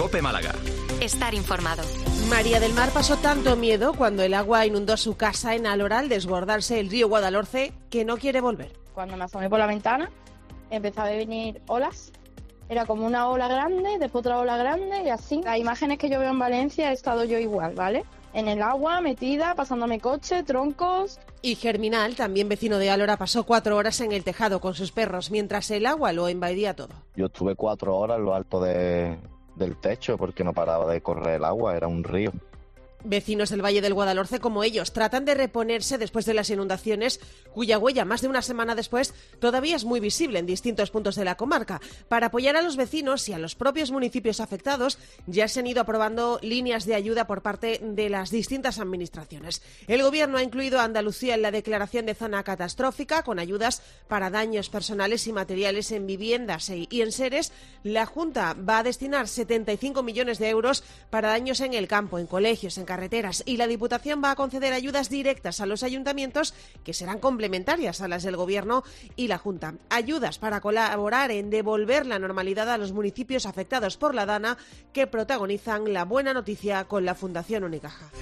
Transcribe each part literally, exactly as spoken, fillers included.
COPE Málaga. Estar informado. María del Mar pasó tanto miedo cuando el agua inundó su casa en Alora al desbordarse el río Guadalhorce que no quiere volver. Cuando me asomé por la ventana, empezaron a venir olas. Era como una ola grande, después otra ola grande y así. Las imágenes que yo veo en Valencia he estado yo igual, ¿vale? En el agua, metida, pasándome coche, troncos. Y Germinal, también vecino de Alora, pasó cuatro horas en el tejado con sus perros mientras el agua lo invadía todo. Yo estuve cuatro horas en lo alto de, del techo porque no paraba de correr el agua, era un río. Vecinos del Valle del Guadalhorce como ellos tratan de reponerse después de las inundaciones, cuya huella más de una semana después todavía es muy visible en distintos puntos de la comarca. Para apoyar a los vecinos y a los propios municipios afectados, ya se han ido aprobando líneas de ayuda por parte de las distintas administraciones. El Gobierno ha incluido a Andalucía en la declaración de zona catastrófica, con ayudas para daños personales y materiales en viviendas y en seres. La Junta va a destinar setenta y cinco millones de euros para daños en el campo, en colegios, en carreteras, y la Diputación va a conceder ayudas directas a los ayuntamientos que serán complementarias a las del Gobierno y la Junta. Ayudas para colaborar en devolver la normalidad a los municipios afectados por la Dana, que protagonizan la buena noticia con la Fundación Unicaja.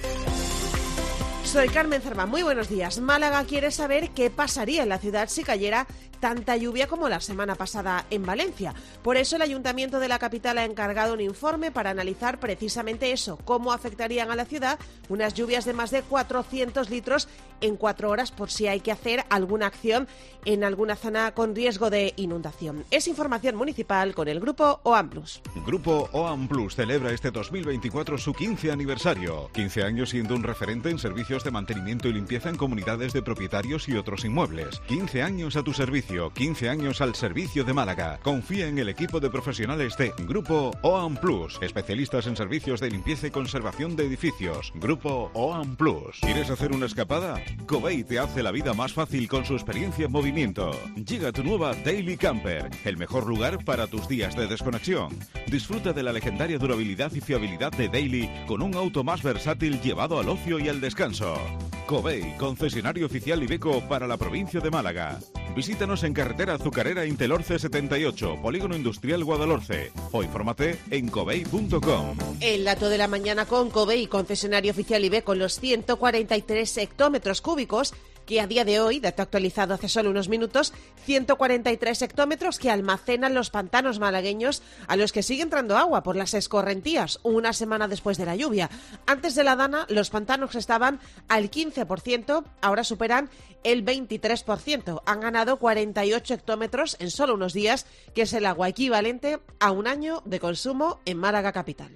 Soy Carmen Cerva, muy buenos días. Málaga quiere saber qué pasaría en la ciudad si cayera tanta lluvia como la semana pasada en Valencia. Por eso el Ayuntamiento de la capital ha encargado un informe para analizar precisamente eso, cómo afectarían a la ciudad unas lluvias de más de cuatrocientos litros en cuatro horas, por si hay que hacer alguna acción en alguna zona con riesgo de inundación. Es información municipal con el Grupo OAM Plus. Grupo OAM Plus celebra este dos mil veinticuatro su quince aniversario. quince años siendo un referente en servicios de mantenimiento y limpieza en comunidades de propietarios y otros inmuebles. quince años a tu servicio, quince años al servicio de Málaga. Confía en el equipo de profesionales de Grupo OAM Plus, especialistas en servicios de limpieza y conservación de edificios. Grupo OAM Plus. ¿Quieres hacer una escapada? Covey te hace la vida más fácil con su experiencia en movimiento. Llega tu nueva Daily Camper, el mejor lugar para tus días de desconexión. Disfruta de la legendaria durabilidad y fiabilidad de Daily con un auto más versátil llevado al ocio y al descanso. Covey, concesionario oficial Iveco para la provincia de Málaga. Visítanos en carretera Azucarera Intelorce setenta y ocho, Polígono Industrial Guadalhorce, o infórmate en covey punto com. El dato de la mañana con Covey, concesionario oficial Iveco, los ciento cuarenta y tres hectómetros cúbicos que a día de hoy, dato actualizado hace solo unos minutos, ciento cuarenta y tres hectómetros que almacenan los pantanos malagueños a los que sigue entrando agua por las escorrentías una semana después de la lluvia. Antes de la Dana, los pantanos estaban al quince por ciento, ahora superan el veintitrés por ciento. Han ganado cuarenta y ocho hectómetros en solo unos días, que es el agua equivalente a un año de consumo en Málaga capital.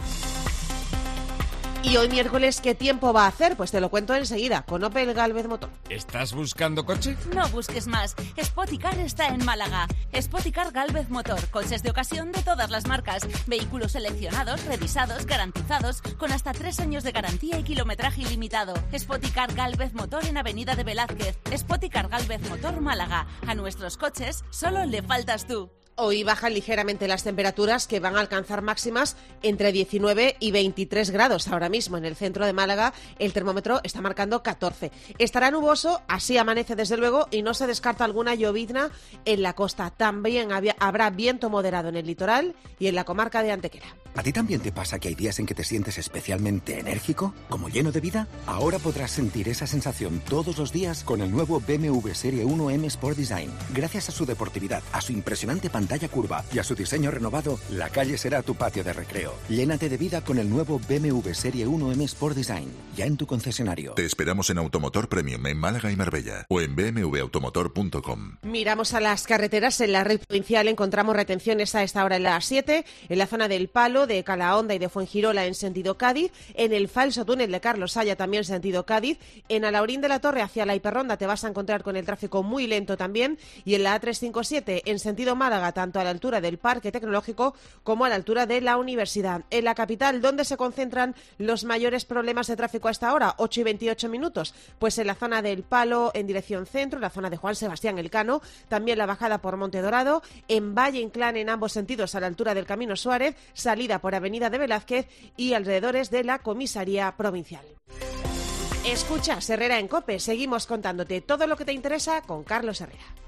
Y hoy miércoles, ¿qué tiempo va a hacer? Pues te lo cuento enseguida, con Opel Gálvez Motor. ¿Estás buscando coche? No busques más. Spoticar está en Málaga. Spoticar Gálvez Motor, coches de ocasión de todas las marcas. Vehículos seleccionados, revisados, garantizados, con hasta tres años de garantía y kilometraje ilimitado. Spoticar Gálvez Motor en Avenida de Velázquez. Spoticar Gálvez Motor Málaga. A nuestros coches solo le faltas tú. Hoy bajan ligeramente las temperaturas, que van a alcanzar máximas entre diecinueve y veintitrés grados. Ahora mismo en el centro de Málaga el termómetro está marcando catorce. Estará nuboso, así amanece desde luego, y no se descarta alguna llovizna en la costa. También había, habrá viento moderado en el litoral y en la comarca de Antequera. ¿A ti también te pasa que hay días en que te sientes especialmente enérgico, como lleno de vida? Ahora podrás sentir esa sensación todos los días con el nuevo B M W Serie uno M Sport Design. Gracias a su deportividad, a su impresionante pantalla curva y a su diseño renovado, la calle será tu patio de recreo. Llénate de vida con el nuevo B M W Serie uno M Sport Design, ya en tu concesionario. Te esperamos en Automotor Premium en Málaga y Marbella o en b m w automotor punto com. Miramos a las carreteras. En la red provincial encontramos retenciones a esta hora en la A siete, en la zona del Palo, de Calahonda y de Fuengirola en sentido Cádiz, en el falso túnel de Carlos Haya también sentido Cádiz, en Alaurín de la Torre hacia la Hiperronda te vas a encontrar con el tráfico muy lento también, y en la A trescientos cincuenta y siete en sentido Málaga, tanto a la altura del Parque Tecnológico como a la altura de la Universidad. En la capital, ¿dónde se concentran los mayores problemas de tráfico a esta hora? ocho y veintiocho minutos. Pues en la zona del Palo en dirección centro, en la zona de Juan Sebastián Elcano, también la bajada por Monte Dorado, en Valle Inclán en ambos sentidos a la altura del Camino Suárez, salida por Avenida de Velázquez y alrededores de la Comisaría Provincial. Escucha Herrera en COPE, seguimos contándote todo lo que te interesa con Carlos Herrera.